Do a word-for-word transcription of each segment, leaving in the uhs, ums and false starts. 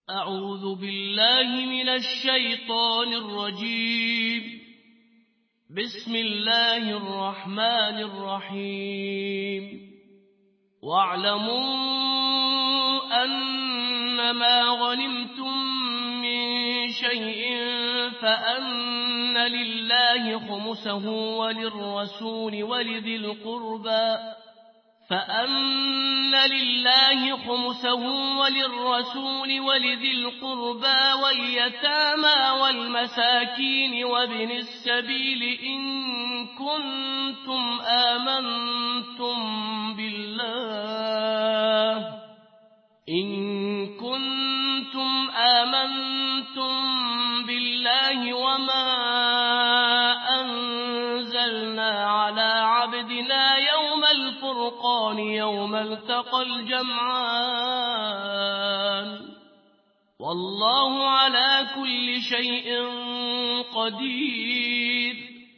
أعوذ بالله من الشيطان الرجيم. بسم الله الرحمن الرحيم. واعلموا أنما غنمتم من شيء فأن لله خمسه وللرسول ولذي القربى فأن لله خمسه وللرسول ولذي القربى واليتامى والمساكين وابن السبيل إن كنتم آمنتم بالله إن كنتم آمنتم بالله وما أنزلنا على عبدنا يوم الفرقان يوم التقى الجمعان والله على كل شيء قدير.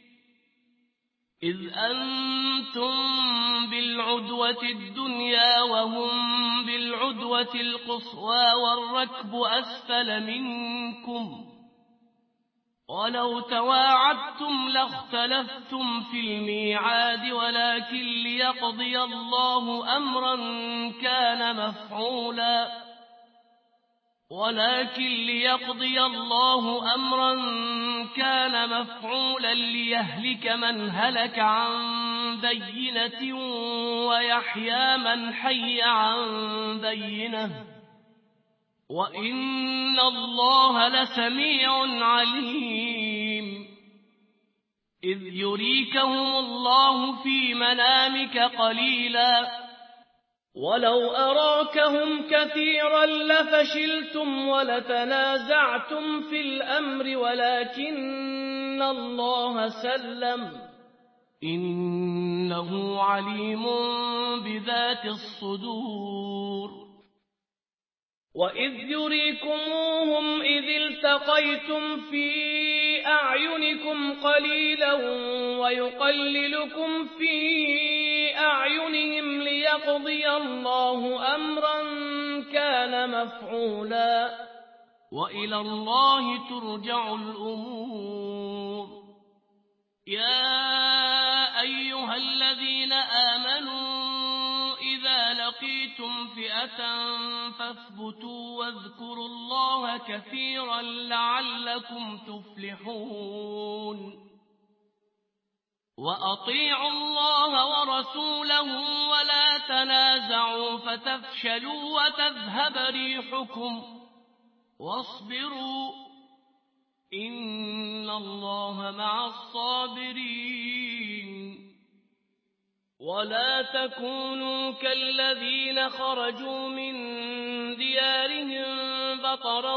إذ أنتم بالعدوة الدنيا وهم بالعدوة القصوى والركب أسفل منكم ولو تواعدتم لاختلفتم في الميعاد ولكن ليقضي الله أمرا كان مفعولا ولكن ليقضي الله أمرا كان مفعولا ليهلك من هلك عن بينة ويحيى من حي عن بينة وإن الله لسميع عليم. إذ يريكهم الله في منامك قليلا ولو أراكهم كثيرا لفشلتم ولتنازعتم في الأمر ولكن الله سلم إنه عليم بذات الصدور. وإذ يريكموهم إذ التقيتم في أعينكم قليلا ويقللكم في أعينهم ليقضي الله أمرا كان مفعولا وإلى الله ترجع الأمور. يا أيها الذين آمنوا إذا لقيتم فئة فاثبتوا واذكروا الله كثيرا لعلكم تفلحون. وأطيعوا الله ورسوله ولا تنازعوا فتفشلوا وتذهب ريحكم واصبروا إن الله مع الصابرين. ولا تكونوا كالذين خرجوا من ديارهم بطرا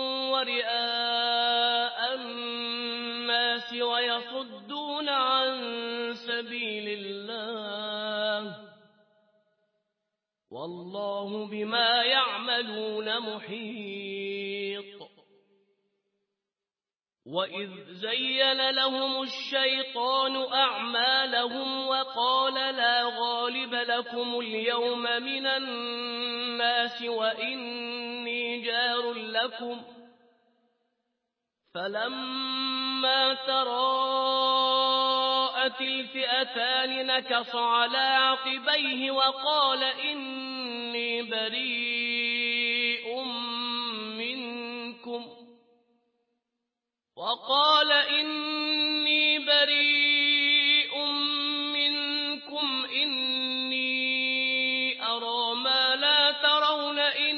ورئاء الناس ويصدون عن سبيل الله والله بما يعملون محيط. وإذ زين لهم الشيطان أعمالهم وقال لا غالب لكم اليوم من الناس وإني جار لكم فلما تراءت الفئتان نكص على عقبيه وقال إني بريء منكم وقال إني بريء منكم إني أرى ما لا ترون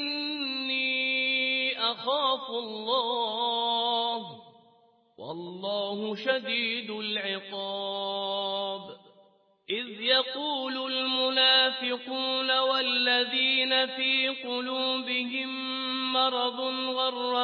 إني أخاف الله والله شديد العقاب. إذ يقول المنافقون والذين في قلوبهم مرض غر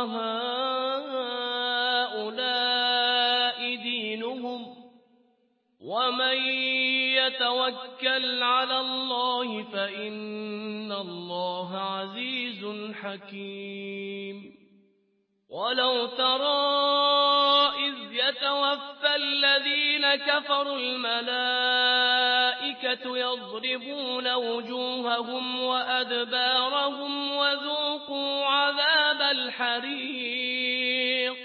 هؤلاء دينهم ومن يتوكل على الله فإن الله عزيز حكيم. ولو ترى إذ يتوفى الذين كفروا الملائكة يضربون وجوههم وأدبارهم وذوقوا عذاب الحريق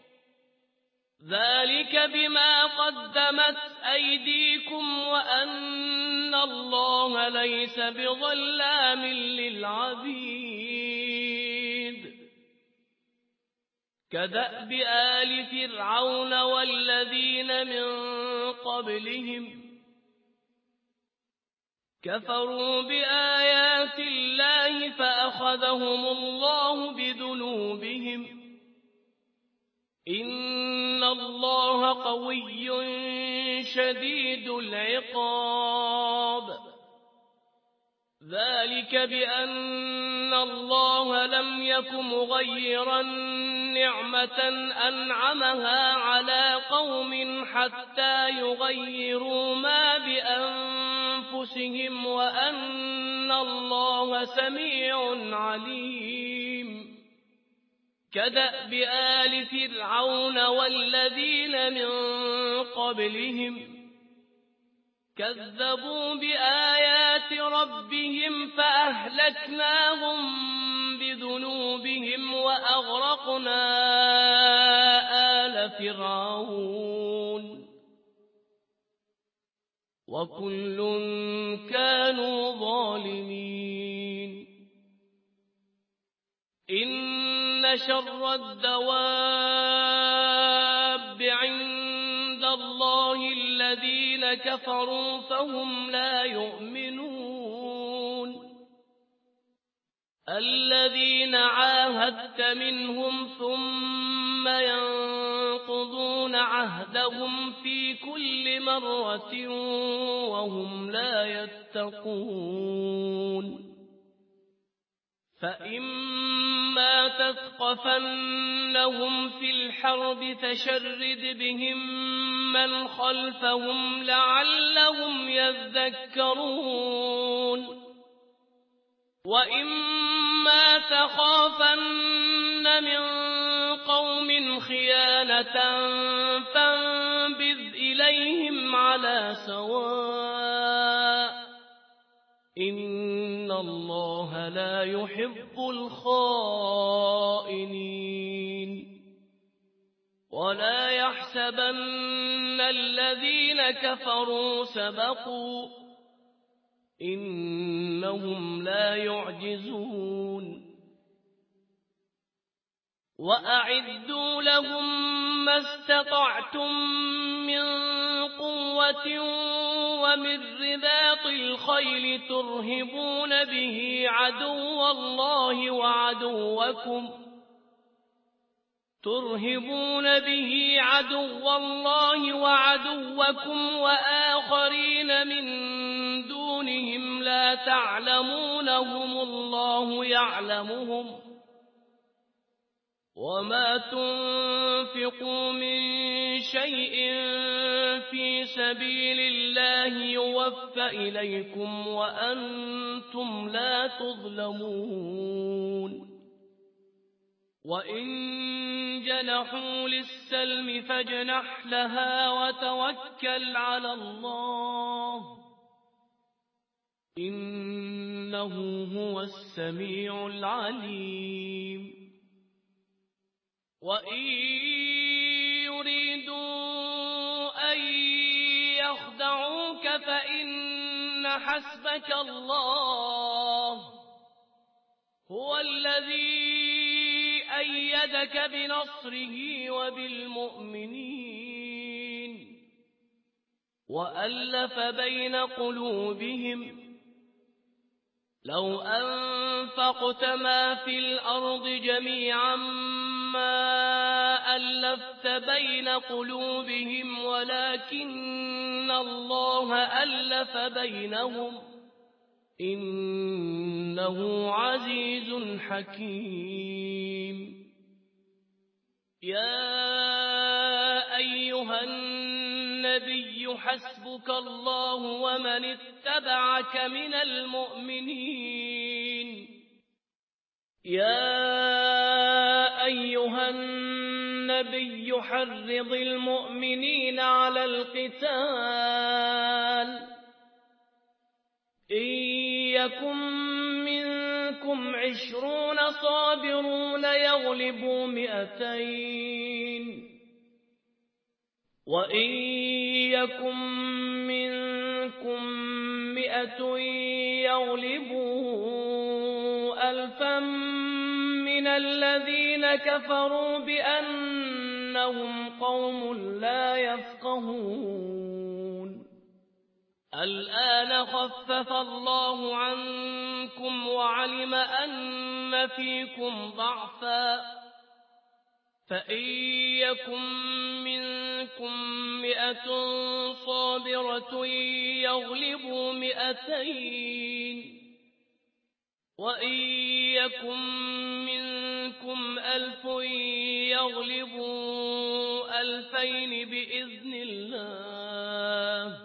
ذلك بما قدمت أيديكم وأن الله ليس بظلام للعبيد كدأب آل فرعون والذين من قبلهم كفروا بآيات الله فأخذهم الله بذنوبهم إن الله قوي شديد العقاب ذلك بأن الله لم يك مغيرا نعمة أنعمها على قوم حتى يغيروا ما بأنفسهم وأن الله سميع عليم كدأب آل فرعون والذين من قبلهم كذبوا بآيات ربهم فأهلكناهم بذنوبهم وأغرقنا آل فرعون وكل كانوا ظالمين إن شر الدواب عند الله الذين كفروا فهم لا يؤمنون الذين عاهدت منهم ثم ينقضون عهدهم في كل مرة وهم لا يتقون فإما تثقفنهم في الحرب فشرد بهم من خلفهم لعلهم يذكرون وإما تخافن من قوم خيانة فانبذ إليهم على سواء إن الله لا يحب الخائنين ولا يحسبن الذين كفروا سبقوا إنهم لا يعجزون وأعدوا لهم ما استطعتم من قوة ومن رباط الخيل ترهبون به عدو الله وعدوكم ترهبون به عدو الله وعدوكم وآخرين من دونهم لا تعلمونهم الله يعلمهم وما تنفقوا من شيء في سبيل الله يوفى إليكم وأنتم لا تظلمون وإن جنحوا للسلم فاجنح لها وتوكل على الله إنه هو السميع العليم وإن يريدوا أن يخدعوك فإن حسبك الله هو الذي أيدك بنصره وبالمؤمنين وألف بين قلوبهم لو أنفقت ما في الأرض جميعا ما ألفت بين قلوبهم ولكن الله ألف بينهم إنه عزيز حكيم يا أيها النبي حسبك الله ومن اتبعك من المؤمنين يا أيها النبي حرض المؤمنين على القتال إن يكن منكم منكم عشرون صابرون يغلبوا مئتين وإن يكن منكم مئة يغلبوا ألفا من الذين كفروا بأنهم قوم لا يفقهون الآن خفف الله عنكم وعلم أن فيكم ضعفا فإن يكن منكم مئة صابرة يغلبوا مئتين وإن يكن منكم ألف يغلبوا ألفين بإذن الله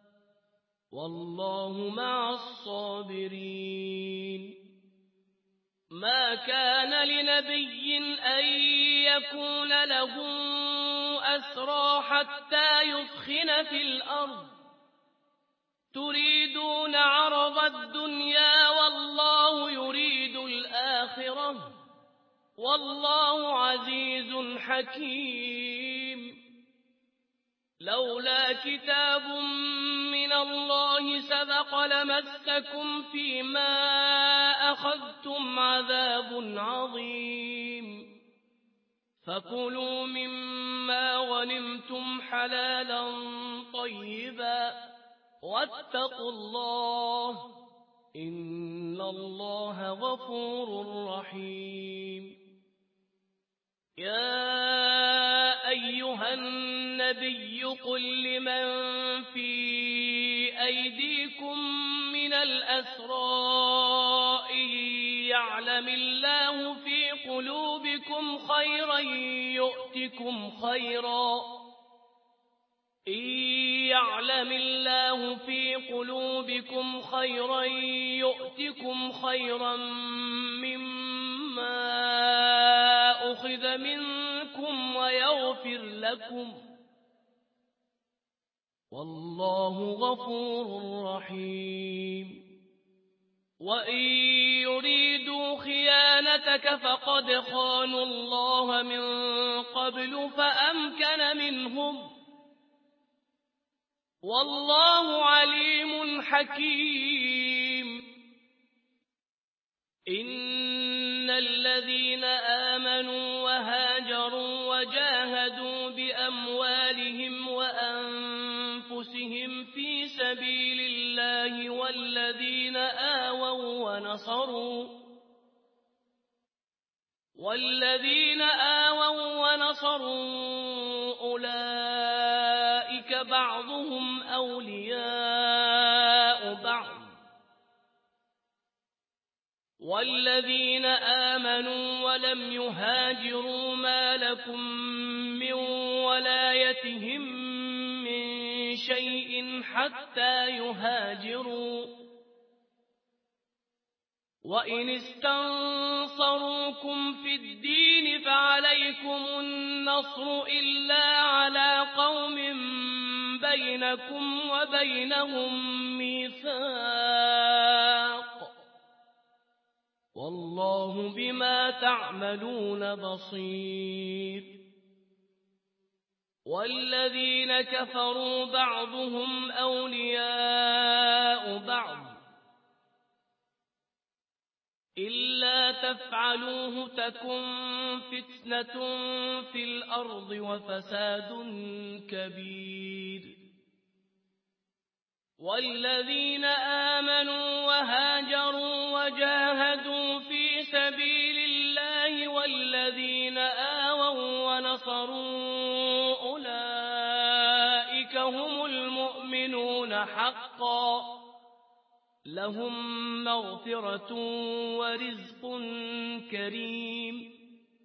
والله مع الصابرين ما كان لنبي أن يكون له أسرى حتى يثخن في الأرض تريدون عرض الدنيا والله يريد الآخرة والله عزيز حكيم لولا كتاب من الله سبق لمسكم فيما أخذتم عذاب عظيم فكلوا مما غنمتم حلالا طيبا واتقوا الله إن الله غفور رحيم يا أيها النبي قل لمن في أيديكم من الأسرى إن يعلم الله في قلوبكم خيرا يؤتكم خيرا إن يعلم الله في قلوبكم خيرا يؤتكم خيرا مما أخذ منكم ويغفر لكم والله غفور رحيم وإن يريدوا خيانتك فقد خانوا الله من قبل فأمكن منهم والله عليم حكيم إن الذين آمنوا وهاجروا وجاهدوا بأموالهم وأنفسهم في سبيل الله والذين آووا ونصروا والذين آووا ونصروا أولئك بعضهم أولياء بعض والذين آمنوا ولم يهاجروا ما لكم من ولايتهم من شيء حتى يهاجروا وإن استنصروكم في الدين فعليكم النصر إلا على قوم بينكم وبينهم ميثاق والله بما تعملون بصير والذين كفروا بعضهم أولياء بعض إلا تفعلوه تكن فتنة في الأرض وفساد كبير والذين آمنوا وهاجروا وجاهدوا في سبيل الله والذين آووا ونصروا أولئك هم المؤمنون حقا لهم مغفرة ورزق كريم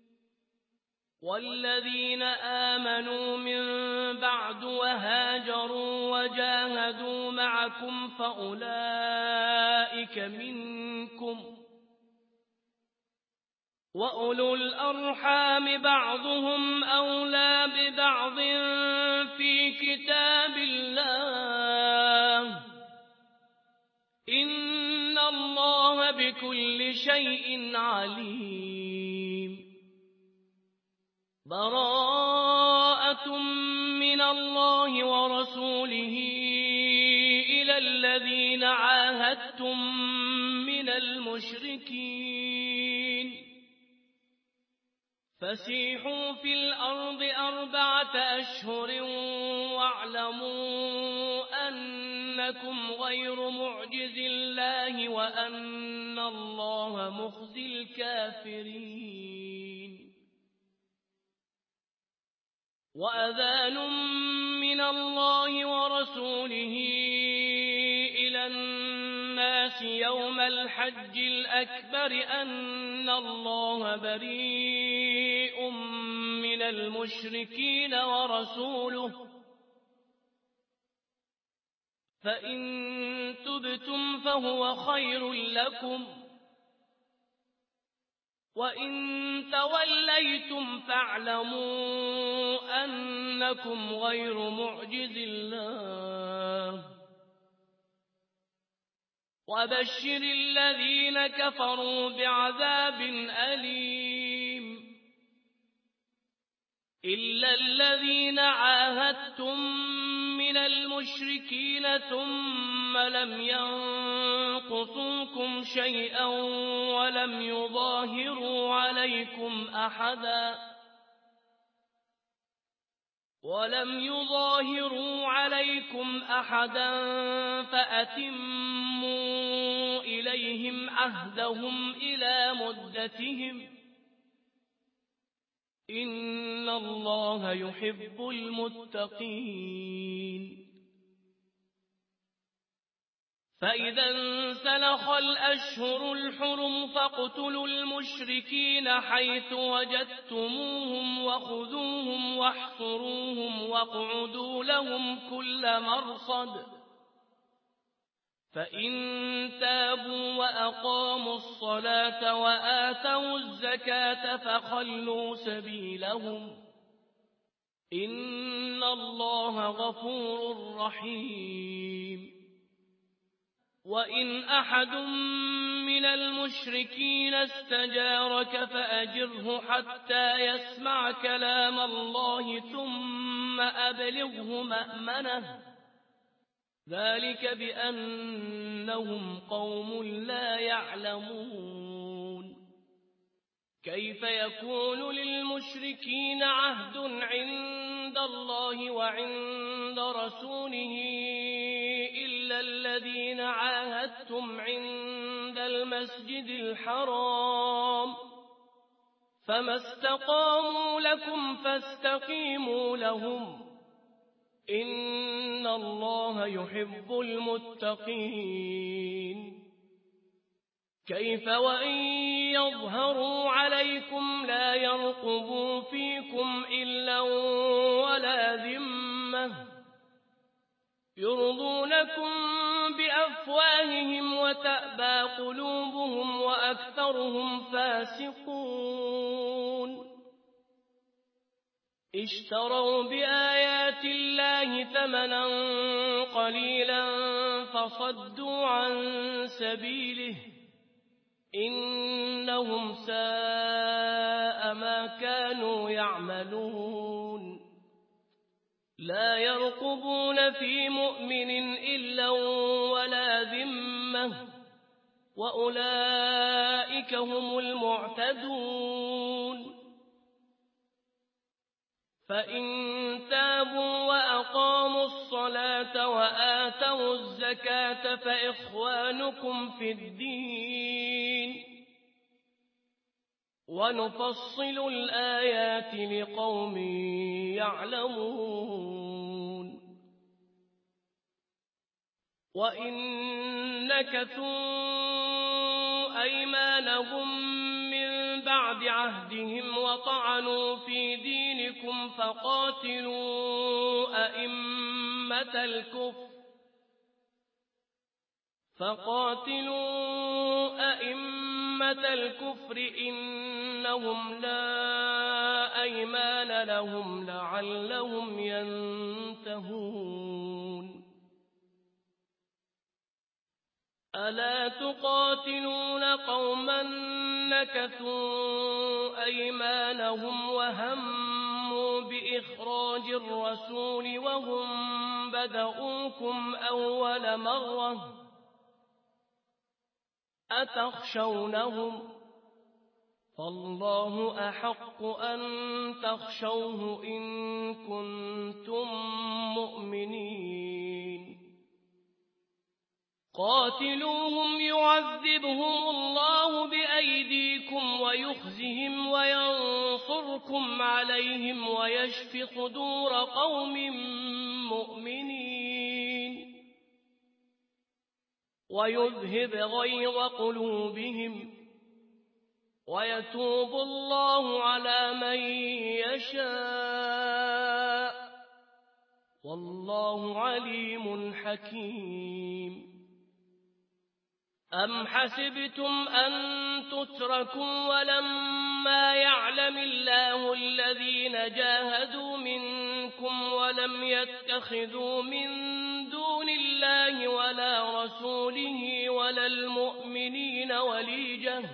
والذين آمنوا من بعد وهاجروا وجاهدوا معكم فأولئك منكم وأولو الأرحام بعضهم أولى ببعض في كتاب الله إن الله بكل بكل شيء عليم براءة من الله ورسوله إلى الذين عاهدتم من المشركين فسيحوا في الأرض أربعة أشهر واعلموا أنكم غير معجز الله وأن الله مخزي الكافرين وأذان من الله ورسوله إلى الناس يوم الحج الأكبر أن الله بريء من المشركين ورسوله فإن تبتم فهو خير لكم وإن توليتم فاعلموا أنكم غير معجز الله وبشر الذين كفروا بعذاب أليم إلا الذين عاهدتم من المشركين ثم لم ينقصوكم شيئا ولم يظاهروا عليكم أحدا ولم يظاهروا عليكم أحدا فأتموا إليهم عهدهم إلى مدتهم إن الله يحب المتقين فإذا انسلخ الأشهر الحرم فاقتلوا المشركين حيث وجدتموهم وخذوهم واحصروهم واقعدوا لهم كل مرصد فإن تابوا وأقاموا الصلاة وآتوا الزكاة فخلوا سبيلهم إن الله غفور رحيم وإن أحد من المشركين استجارك فأجره حتى يسمع كلام الله ثم أبلغه مأمنه ذلك بأنهم قوم لا يعلمون كيف يكون للمشركين عهد عند الله وعند رسوله إلا الذين عاهدتم عند المسجد الحرام فما استقاموا لكم فاستقيموا لهم إن الله يحب المتقين كيف وإن يظهروا عليكم لا يرقبوا فيكم إلا ولا ذمة يرضونكم بأفواههم وتأبى قلوبهم وأكثرهم فاسقون اشتروا بآيات الله ثمنا قليلا فصدوا عن سبيله إنهم ساء ما كانوا يعملون لا يرقبون في مؤمن إلا ولا ذمة وأولئك هم المعتدون فإن تابوا وأقاموا الصلاة وآتوا الزكاة فإخوانكم في الدين ونفصل الآيات لقوم يعلمون وإن نكثوا أيمانهم من بعد عهدهم وطعنوا في دينكم فقاتلوا أئمة الكفر فقاتلوا أئمة الكفر إنهم لا أيمان لهم لعلهم ينتهون ألا تقاتلون قوما نكثوا أيمانهم وهموا بإخراج الرسول وهم بدؤوكم أول مرة أتخشونهم فالله أحق أن تخشوه إن كنتم مؤمنين قاتلوهم يعذبهم الله بأيديكم ويخزهم وينصركم عليهم ويشف صدور قوم مؤمنين ويذهب غيظ قلوبهم ويتوب الله على من يشاء والله عليم حكيم أم حسبتم أن تتركوا ولما يعلم الله الذين جاهدوا منكم ولم يتخذوا من دون الله ولا رسوله ولا المؤمنين وليجة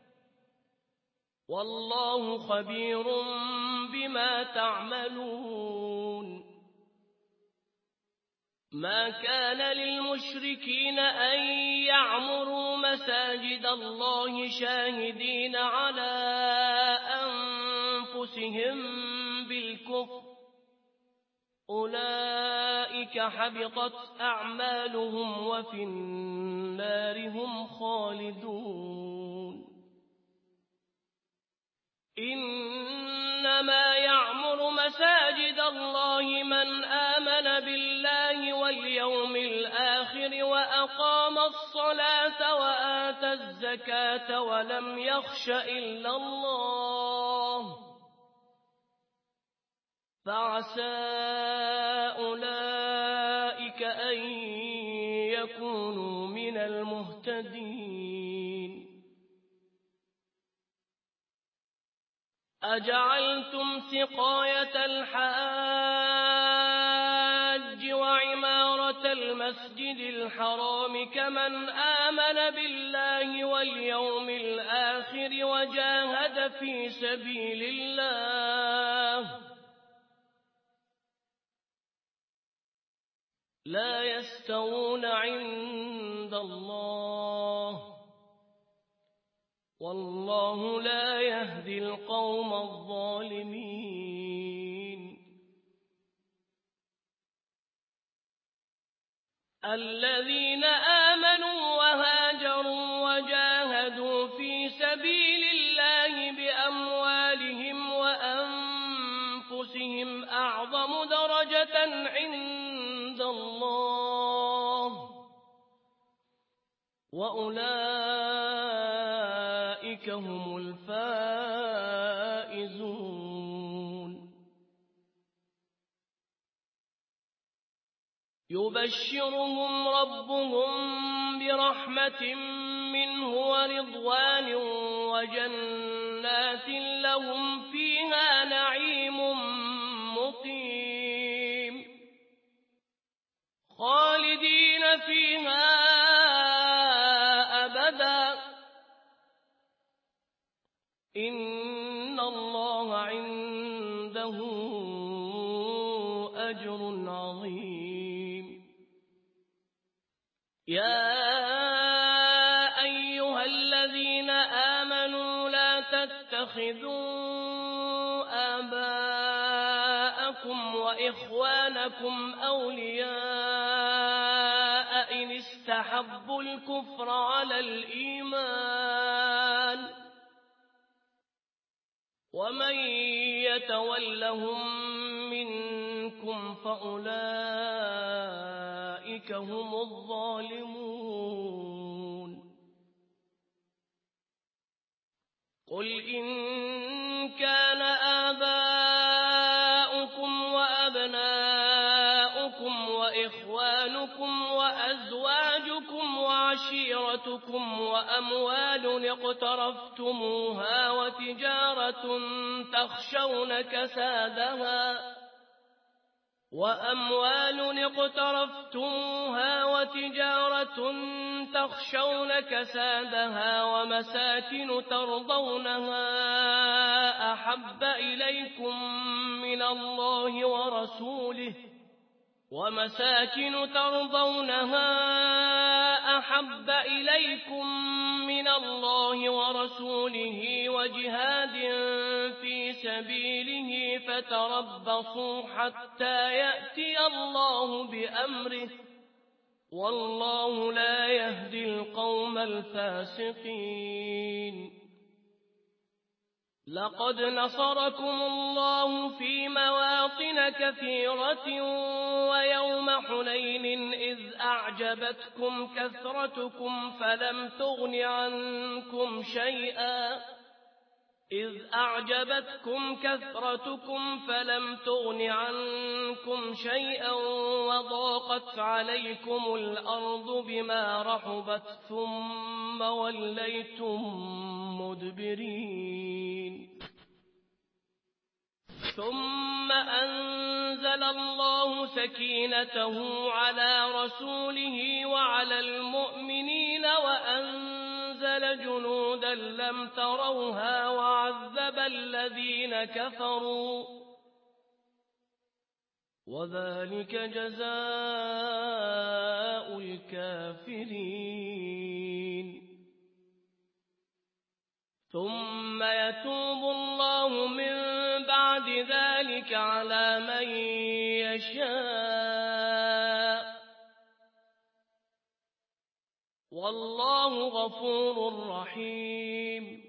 والله خبير بما تعملون ما كان للمشركين أن يعمروا مساجد الله شاهدين على أنفسهم بالكفر أولئك حبطت أعمالهم وفي النار هم خالدون إنما يعمر مساجد الله من آمن بالله واليوم الآخر وأقام الصلاة وآتى الزكاة ولم يخش إلا الله فعسى أولئك أن يكونوا من المهتدين أجعلتم سقاية الحاج وعمارة المسجد الحرام كمن آمن بالله واليوم الآخر وجاهد في سبيل الله لا يستوون عند الله والله لا يهدي القوم الظالمين الذين آمنوا وهاجروا وجاهدوا في سبيل الله بأموالهم وأنفسهم أعظم درجة عند الله وأولئك هم الفائزون يبشرهم ربهم برحمة منه ورضوان وجنات لهم فيها نعيم مقيم خالدين فيها أبدا إن الله عنده أجر عظيم يا أيها الذين آمنوا لا تتخذوا آباءكم وإخوانكم أولياء إن استحبوا الكفر على الإيمان ومن يتولهم منكم فأولئك هم الظالمون قل إن كان آباؤكم وأبناؤكم وإخوانكم وأزواجكم وعشيرتكم وأموال اقترفتموها وتجارة تخشون كسادها وأموال اقترفتموها وتجارة تخشون كسادها ومساكن ترضونها أحب إليكم من الله ورسوله ومساكن ترضونها أحب إليكم من الله ورسوله وجهاد في سبيله فتربصوا حتى يأتي الله بأمره والله لا يهدي القوم الفاسقين. لقد نصركم الله في مواطن كثيرة ويوم حنين إذ أعجبتكم كثرتكم فلم تغن عنكم شيئا إذ أعجبتكم كثرتكم فلم تغن عنكم شيئا وضاقت عليكم الأرض بما رحبت ثم وليتم مدبرين. ثم أنزل الله سكينته على رسوله وعلى المؤمنين وأنزل جنودا لم تروها وعذب الذين كفروا وذلك جزاء الكافرين. ثم يتوب الله من بعد ذلك على من يشاء والله غفور رحيم.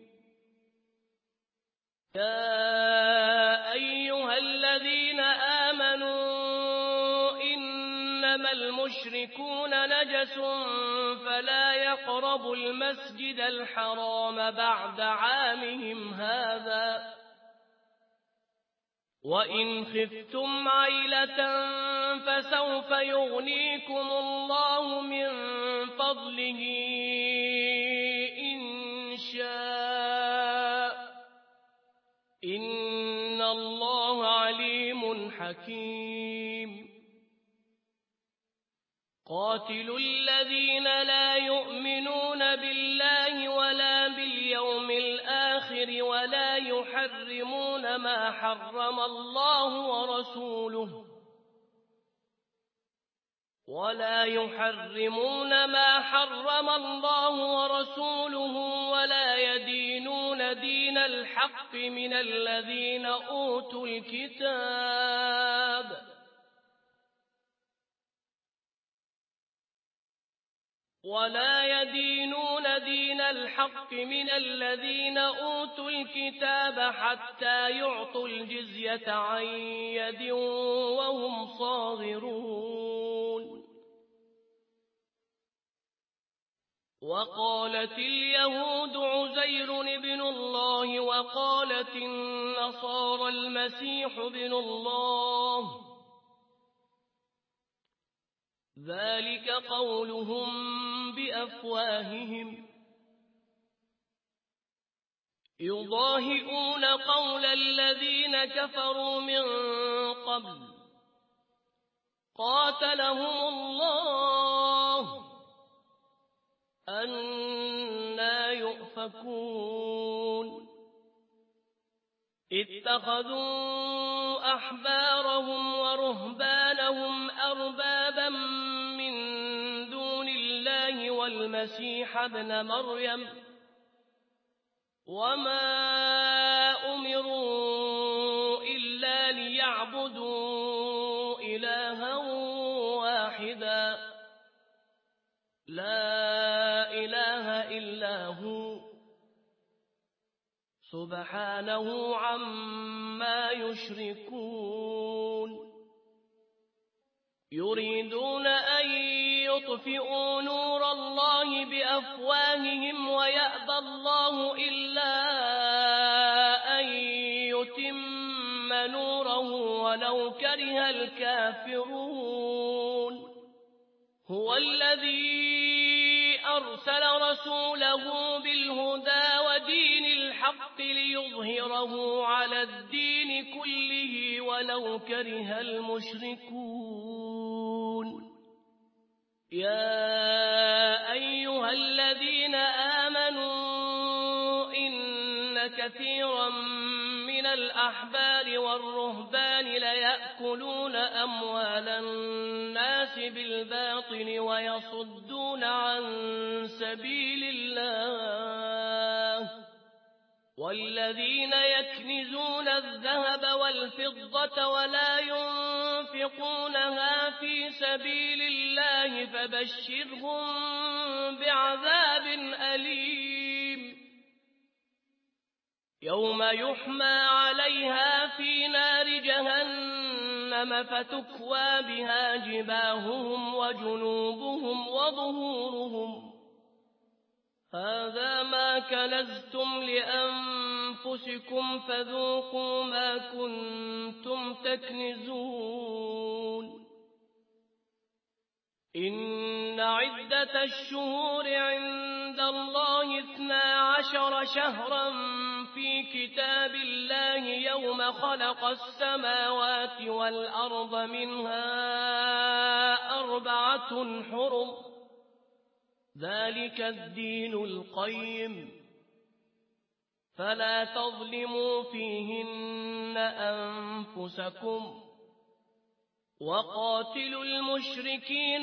يا أيها الذين آمنوا إنما المشركون نجس فلا يقربوا المسجد الحرام بعد عامهم هذا وإن خفتم عيلة فسوف يغنيكم الله من فضله إن شاء إن الله عليم حكيم. قاتلوا الذين لا يؤمنون بالله ولا باليوم الآخر ولا يحرمون ما حرم الله ورسوله ولا يحرمون ما حرم الله ورسوله ولا يدينون دين الحق من الذين أوتوا الكتاب ولا يدينون دين الحق من الذين أوتوا الكتاب حتى يعطوا الجزية عن يد وهم صاغرون. وقالت اليهود عزير ابن الله وقالت النصارى المسيح ابن الله ذلك قولهم بأفواههم يضاهئون قول الذين كفروا من قبل قاتلهم الله أنى يؤفكون. اتخذوا أحبارهم ورهبانهم أربابا من دون الله والمسيح ابن مريم وما أمروا إلا ليعبدوا إلها واحدا لا إله إلا هو سبحانه عما يشركون. يريدون أن يطفئوا نور الله بأفواههم ويأبى الله إلا أن يتم نوره ولو كره الكافرون. هو الذي أرسل رسوله بالهدى ودين الحق بالحق ليظهره على الدين كله ولو كره المشركون يا أيها الذين آمنوا إن كثيرا من الأحبار والرهبان ليأكلون أموال الناس بالباطل ويصدون عن سبيل الله والذين يكنزون الذهب والفضة ولا ينفقونها في سبيل الله فبشرهم بعذاب أليم يوم يحمى عليها في نار جهنم فتكوى بها جباههم وجنوبهم وظهورهم هذا ما كنزتم لأنفسكم فذوقوا ما كنتم تكنزون إن عدة الشهور عند الله اثنا عشر شهرا في كتاب الله يوم خلق السماوات والأرض منها أربعة حرم ذلك الدين القيم فلا تظلموا فيهن أنفسكم وقاتلوا المشركين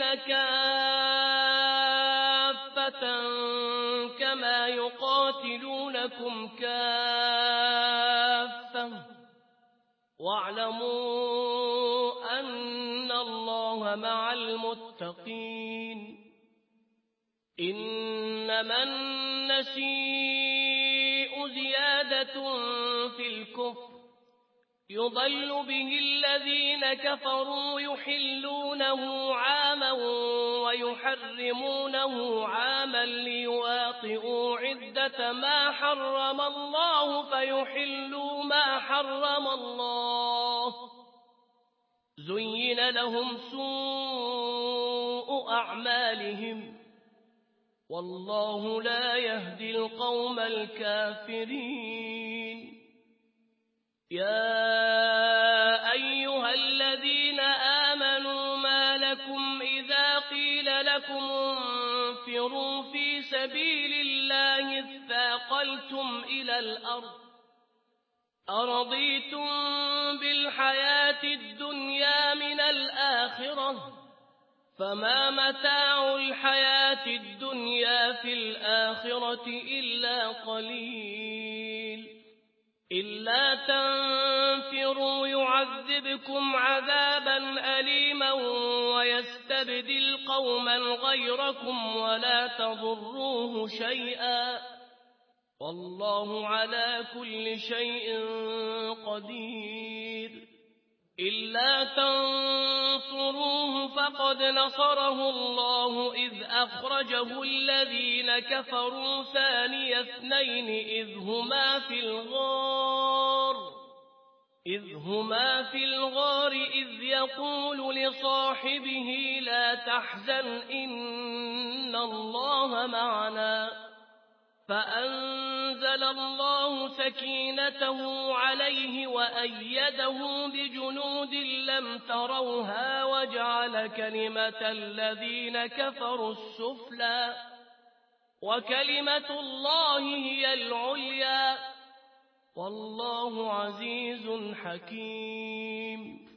كافة كما يقاتلونكم كافة واعلموا أن الله مع المتقين إنما النسيء زيادة في الكفر يضل به الذين كفروا يحلونه عاما ويحرمونه عاما ليواطئوا عدة ما حرم الله فيحلوا ما حرم الله زين لهم سوء أعمالهم والله لا يهدي القوم الكافرين يا أيها الذين آمنوا ما لكم إذا قيل لكم انفروا في سبيل الله اثاقلتم إلى الأرض أرضيتم بالحياة الدنيا من الآخرة فما متاع الحياة الدنيا في الآخرة إلا قليل إلا تنفروا يعذبكم عذابا أليما ويستبدل قوما غيركم ولا تضروه شيئا والله على كل شيء قدير إلا تنصروه فقد نصره الله إذ أخرجه الذين كفروا ثاني اثنين إذ هما في الغار إذ هما في الغار إذ يقول لصاحبه لا تحزن إن الله معنا فأنزل الله سكينته عليه وأيده بجنود لم تروها وجعل كلمة الذين كفروا السفلى وكلمة الله هي العليا والله عزيز حكيم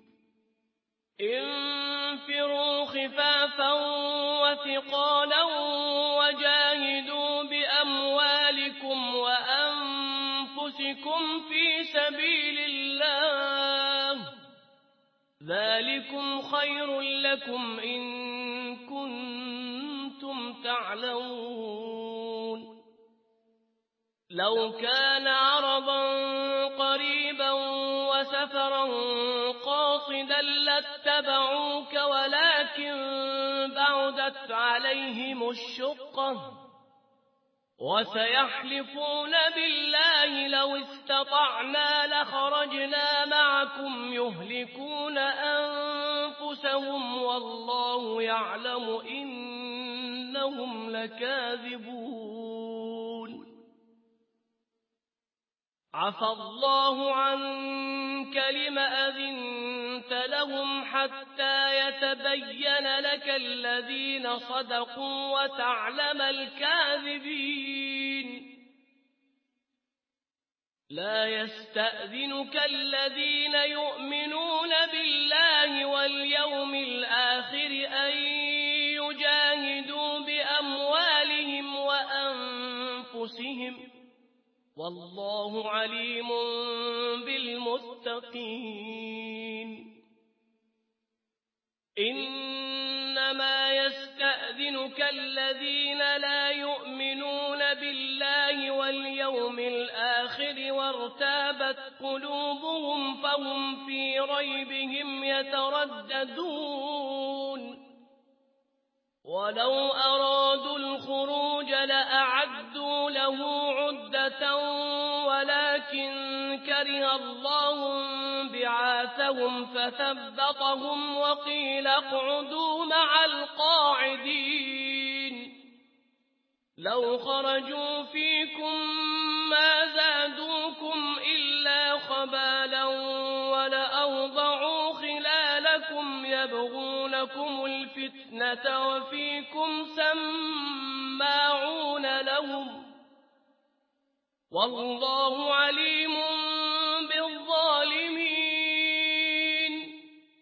انفروا خفافا وثقالا وجاهدوا بأموالكم وأنفسكم في سبيل الله ذلكم خير لكم إن كنتم تعلمون لو كان عرضا قريبا وسفرا قاصدا لاتبعوك ولكن بعدت عليهم الشقة وسيحلفون بالله لو استطعنا لخرجنا معكم يهلكون أنفسهم والله يعلم إنهم لكاذبون عفى الله عنك لم أذنت لهم حتى يتبين لك الذين صدقوا وتعلم الكاذبين لا يستأذنك الذين يؤمنون بالله واليوم الآخر أن يجاهدوا بأموالهم وأنفسهم والله عليم بالمتقين إنما يستأذنك الذين لا يؤمنون بالله واليوم الآخر وارتابت قلوبهم فهم في ريبهم يترددون ولو أرادوا الخروج لأعدوا له عدة ولكن كره الله بعاثهم فثبطهم وقيل اقعدوا مع القاعدين لو خرجوا فيكم ما زادوكم إلا خبالا ولأوضعوا خلالكم يبغونكم الفتنة وفيكم سماعون لهم والله عليم بالظالمين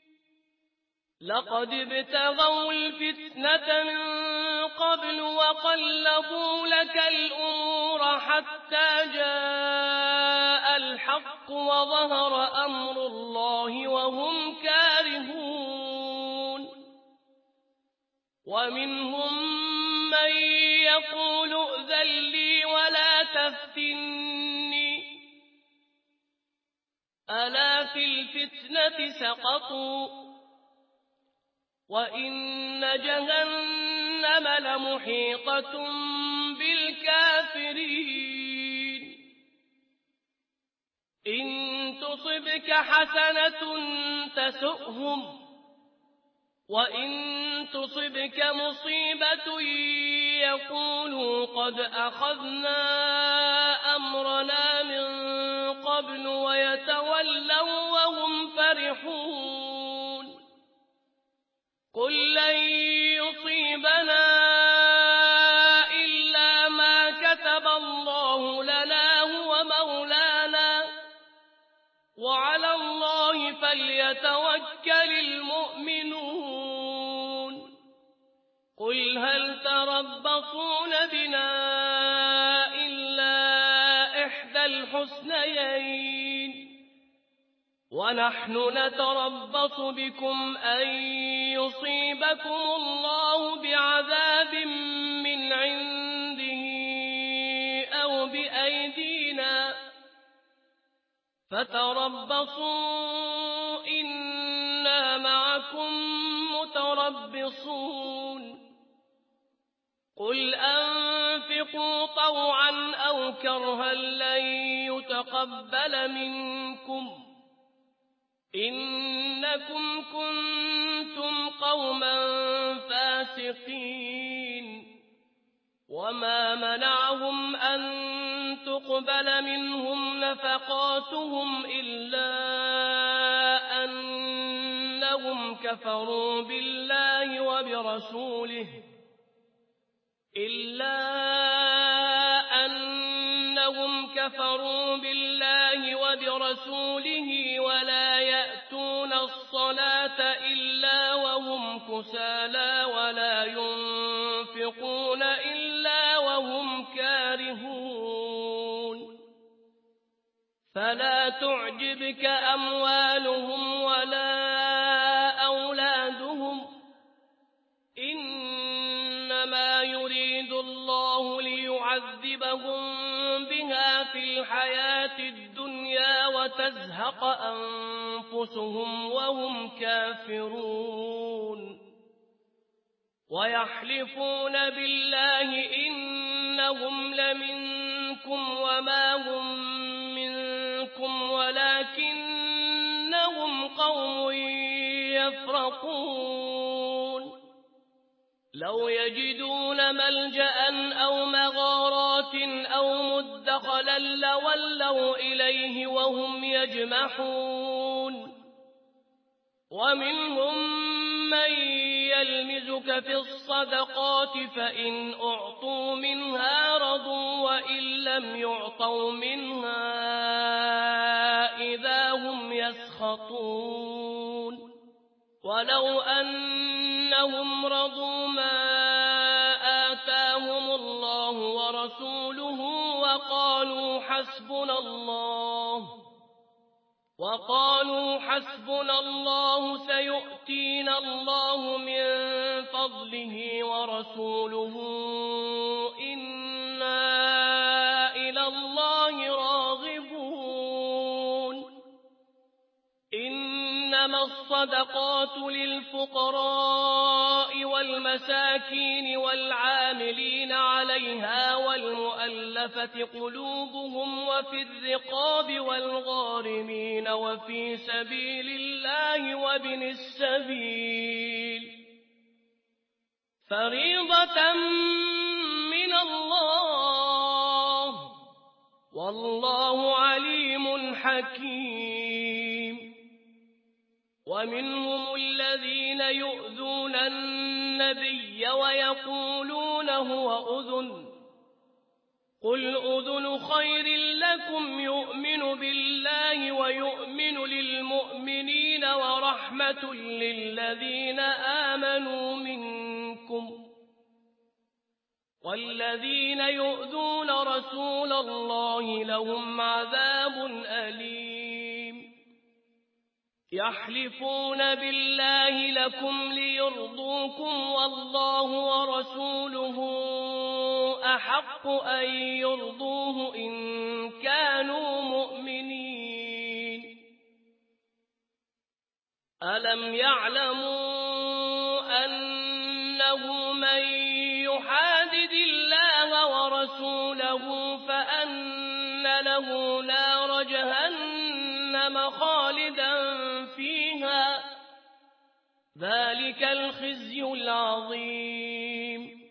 لقد ابتغوا الفتنة من قبل وقلبوا لك الأمور حتى جاء الحق وظهر أمر الله وهم كارهون ومنهم من يقول ائذن لي ولا تفتني ألا في الفتنة سقطوا وإن جهنم لمحيطة بالكافرين إن تصبك حسنة تسؤهم وإن تصبك مصيبة يقولوا قد أخذنا أمرنا من قبل ويتولوا وهم فرحون قل لن يصيبنا إلا ما كتب الله لنا هو مولانا وعلى الله فليتوكل المؤمنون قل هل تربصون بنا إلا إحدى الحسنيين ونحن نتربص بكم أن يصيبكم الله بعذاب من عنده أو بأيدينا فتربصوا إنا معكم متربصون قل أنفقوا طوعا أو كرها لن يتقبل منكم إنكم كنتم قوما فاسقين وما منعهم أن تقبل منهم نفقاتهم إلا أنهم كفروا بالله وبرسوله إلا أنهم كفروا بالله وبرسوله ولا يأتون الصلاة إلا وهم كسالى ولا ينفقون إلا وهم كارهون فلا تعجبك أموالهم ولا أولادهم إنما يريد الله ليعذبهم بها في الحياة الدنيا وتزهق أنفسهم وهم كافرون ويحلفون بالله إنهم لمنكم وما هم منكم ولكنهم قوم يفرقون لو يجدون ملجأ أو مغارات أو مدخلا لولوا إليه وهم يجمحون ومنهم من يلمزك في الصدقات فإن أعطوا منها رضوا وإن لم يعطوا منها إذا هم يسخطون ولو أنهم رضوا ما آتاهم الله ورسوله وقالوا حسبنا الله وقالوا حسبنا الله سيؤتينا الله من فضله ورسوله إنا إلى الله راغبون إنما الصدقات للفقراء والمساكين والعاملين عليها والمؤلفة قلوبهم وفي الرقاب والغارمين وفي سبيل الله وابن السبيل فريضة من الله والله عليم حكيم ومنهم الذين يؤذون النبي ويقولون هو أذن قل أذن خير لكم يؤمن بالله ويؤمن للمؤمنين ورحمة للذين آمنوا منكم والذين يؤذون رسول الله لهم عذاب أليم يحلفون بالله لكم ليرضوكم والله ورسوله أحق أن يرضوه إن كانوا مؤمنين ألم يعلموا أنه من يحادد الله ورسوله فأن له نار جهنم خالدا فيها ذلك الخزي العظيم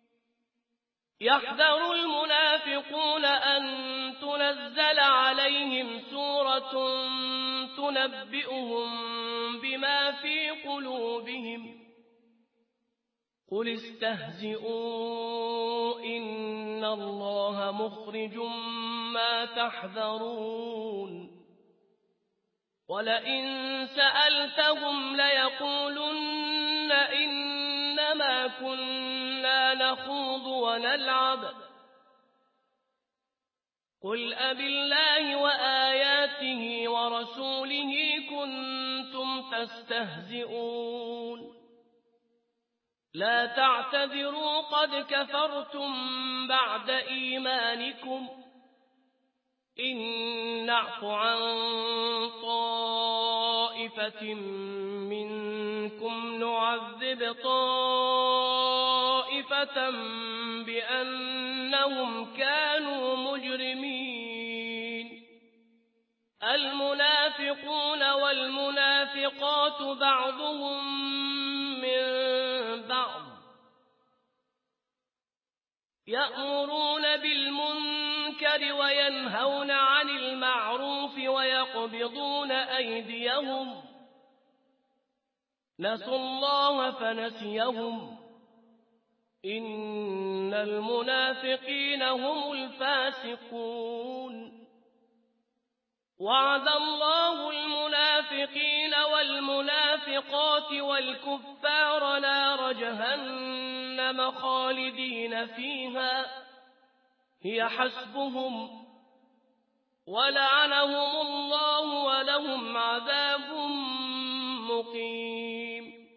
يحذر المنافقون أن تنزل عليهم سورة تنبئهم بما في قلوبهم قل استهزئوا إن الله مخرج ما تحذرون ولئن سألتهم ليقولن إنما كنا نخوض ونلعب قل أبالله وآياته ورسوله كنتم تستهزئون لا تعتذروا قد كفرتم بعد إيمانكم إن نعف عن طائفة منكم نعذب طائفة بأنهم كانوا مجرمين المنافقون والمنافقات بعضهم من بعض يأمرون بالمنكر وينهون عن المعروف ويقبضون أيديهم نسوا الله فنسيهم إن المنافقين هم الفاسقون وعد الله المنافقين والمنافقات والكفار نار جهنم خالدين فيها هي حسبهم ولعنهم الله ولهم عذاب مقيم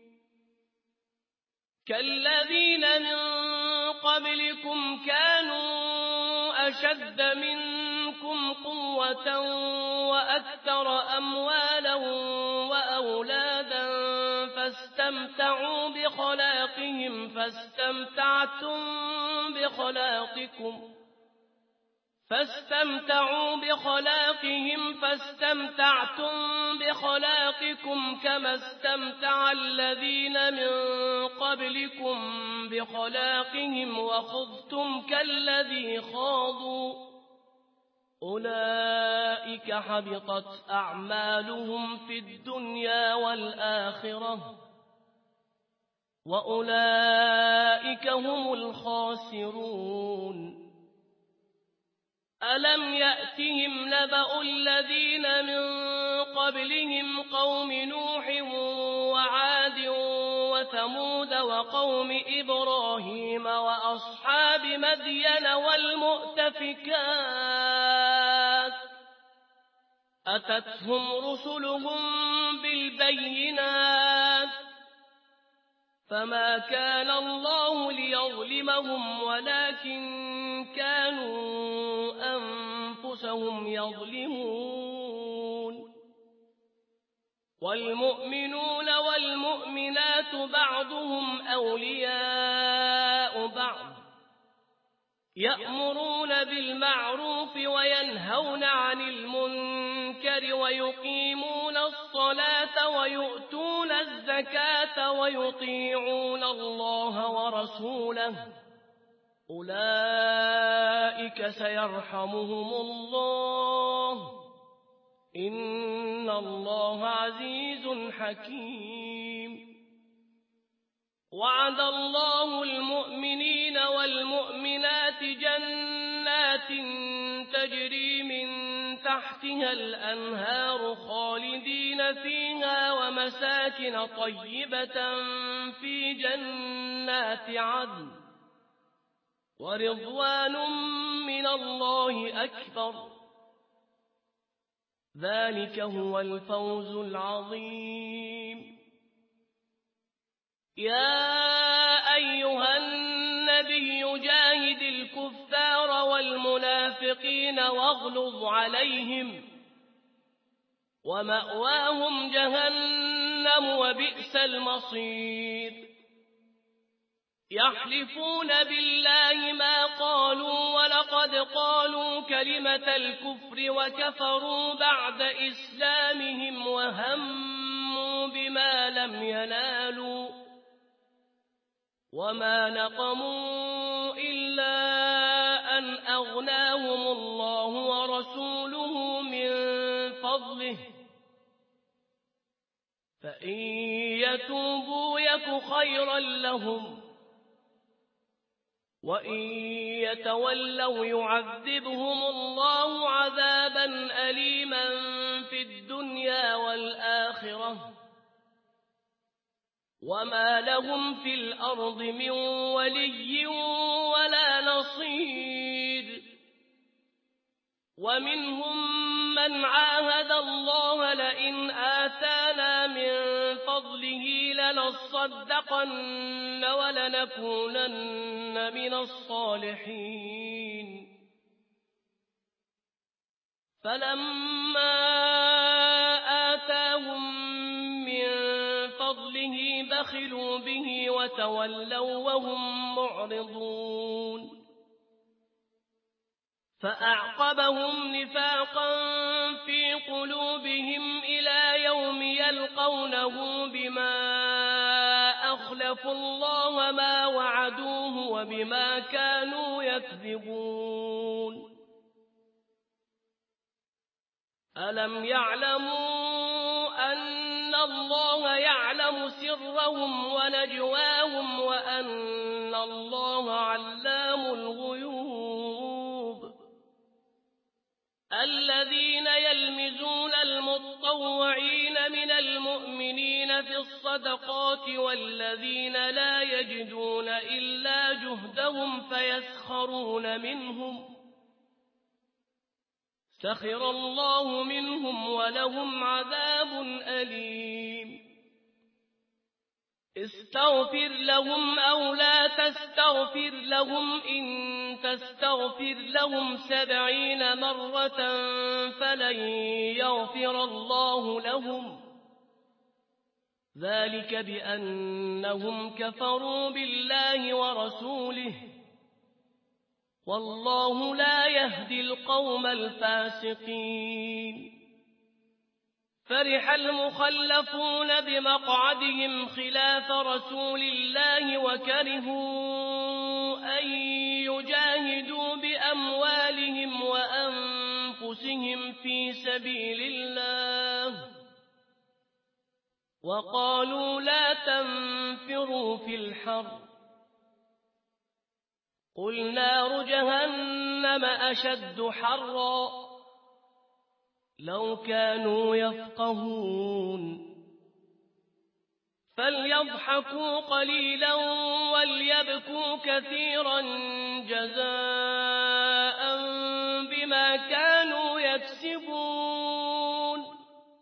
كالذين من قبلكم كانوا أشد منكم قوة وأكثر أموالا وأولادا فاستمتعوا بخلاقهم فاستمتعتم بخلاقكم فاستمتعوا بخلاقهم فاستمتعتم بخلاقكم كما استمتع الذين من قبلكم بخلاقهم وخضتم كالذي خاضوا أولئك حبطت أعمالهم في الدنيا والآخرة وأولئك هم الخاسرون ألم يأتهم نبأ الذين من قبلهم قوم نوح وعاد وثمود وقوم إبراهيم وأصحاب مدين والمؤتفكات أتتهم رسلهم بالبينات فما كان الله ليظلمهم ولكن كانوا أنفسهم يظلمون والمؤمنون والمؤمنات بعضهم أولياء بعض يأمرون بالمعروف وينهون عن المنكر ويقيمون الصلاة ويؤتون الزكاة ويطيعون الله ورسوله أولئك سيرحمهم الله إن الله عزيز حكيم وعد الله المؤمنين والمؤمنات جنات تجري من تحتها الأنهار خالدين فيها ومساكن طيبة في جنات عدن ورضوان من الله أكبر ذلك هو الفوز العظيم يا أيها النبي جاهد الكفار والمنافقين واغلظ عليهم ومأواهم جهنم وبئس المصير يحلفون بالله ما قالوا ولقد قالوا كلمة الكفر وكفروا بعد إسلامهم وهموا بما لم ينالوا وما نقموا إلا أن أغناهم الله ورسوله من فضله فإن يتوبوا يك خيرا لهم وإن يتولوا يعذبهم الله عذابا أليما في الدنيا والآخرة وما لهم في الأرض من ولي ولا نصير ومنهم من عاهد الله لئن آتانا من فضله لنصدقن ولنكونن من الصالحين فلما آتاهم من فضله بخلوا به وتولوا وهم معرضون فأعقبهم نفاقا في قلوبهم إلى يوم يلقونه بما أخلفوا الله ما وعدوه وبما كانوا يكذبون ألم يعلموا أن الله يعلم سرهم ونجواهم وأن الله علام الغيوب الذين يلمزون المطوعين من المؤمنين في الصدقات والذين لا يجدون إلا جهدهم فيسخرون منهم سخر الله منهم ولهم عذاب أليم استغفر لهم أو لا تستغفر لهم إن تستغفر لهم سبعين مرة فلن يغفر الله لهم ذلك بأنهم كفروا بالله ورسوله والله لا يهدي القوم الفاسقين فرح المخلفون بمقعدهم خلاف رسول الله وكرهوا أن يجاهدوا بأموالهم وأنفسهم في سبيل الله وقالوا لا تنفروا في الحر قل نار جهنم أشد حرا لو كانوا يفقهون فليضحكوا قليلا وليبكوا كثيرا جزاء بما كانوا يكسبون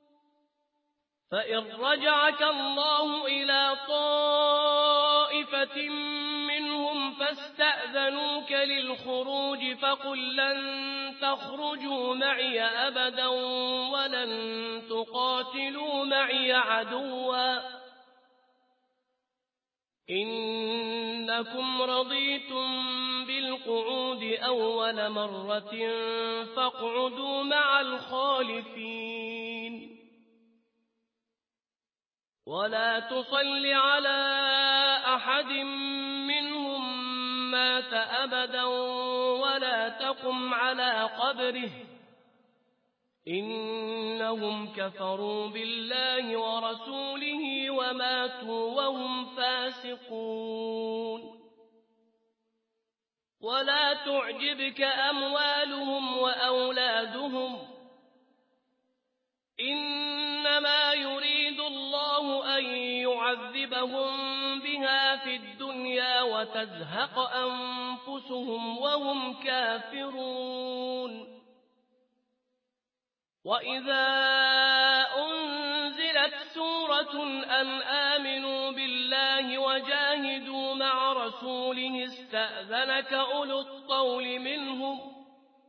فإن رجعك الله إلى طائفة منهم فاستأذنوك للخروج فقل لن تخرجوا معي أبدا ولن تقاتلوا معي عدوا إنكم رضيتم بالقعود أول مرة فاقعدوا مع الخالفين ولا تصل على أحد منهم مات أبدا ولا تقم على قبره إنهم كفروا بالله ورسوله وماتوا وهم فاسقون ولا تعجبك أموالهم وأولادهم إنما يريد الله أن يعذبهم بها في الدنيا وتزهق أنفسهم وهم كافرون وإذا أنزلت سورة أن آمنوا بالله وجاهدوا مع رسوله استأذنك أولو الطول منهم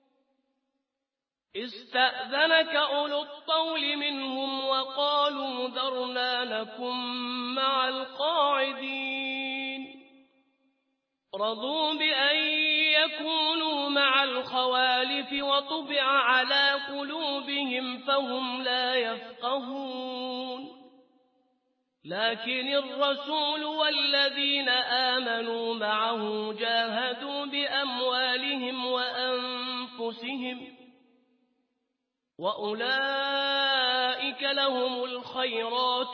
استأذنك أولو الطول منهم وقالوا ذرنا نكن مع القاعدين رضوا بأن يكونوا مع الخوالف وطبع على قلوبهم فهم لا يفقهون لكن الرسول والذين آمنوا معه جاهدوا بأموالهم وأنفسهم وأولئك لهم الخيرات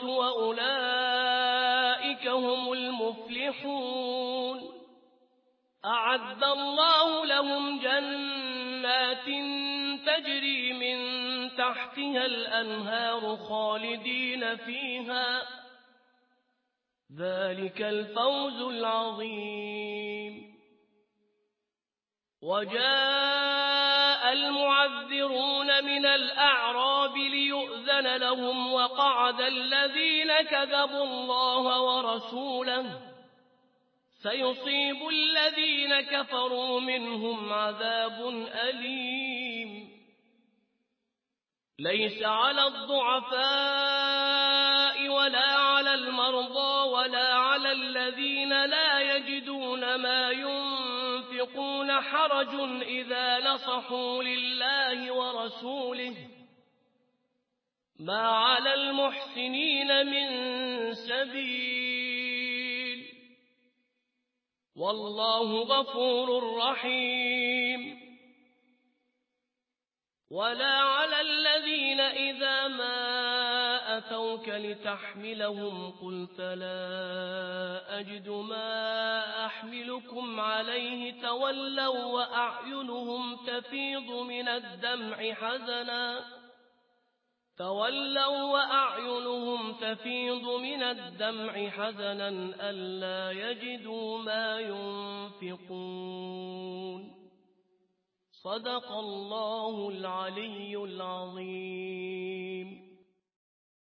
وأولئك هم المفلحون أعد الله لهم جنات تجري من تحتها الأنهار خالدين فيها ذلك الفوز العظيم وجاء المعذرون من الأعراب ليؤذن لهم وقعد الذين كذبوا الله ورسوله سيصيب الذين كفروا منهم عذاب أليم ليس على الضعفاء ولا على المرضى ولا على الذين لا يجدون ما ينفقون حرج إذا نصحوا لله ورسوله ما على المحسنين من سبيل والله غفور رحيم ولا على الذين إذا ما أتوك لتحملهم قلت لا أجد ما أحملكم عليه تولوا وأعينهم تفيض من الدمع حزنا تولوا وأعينهم تفيض من الدمع حزنا ألا يجدوا ما ينفقون صدق الله العلي العظيم.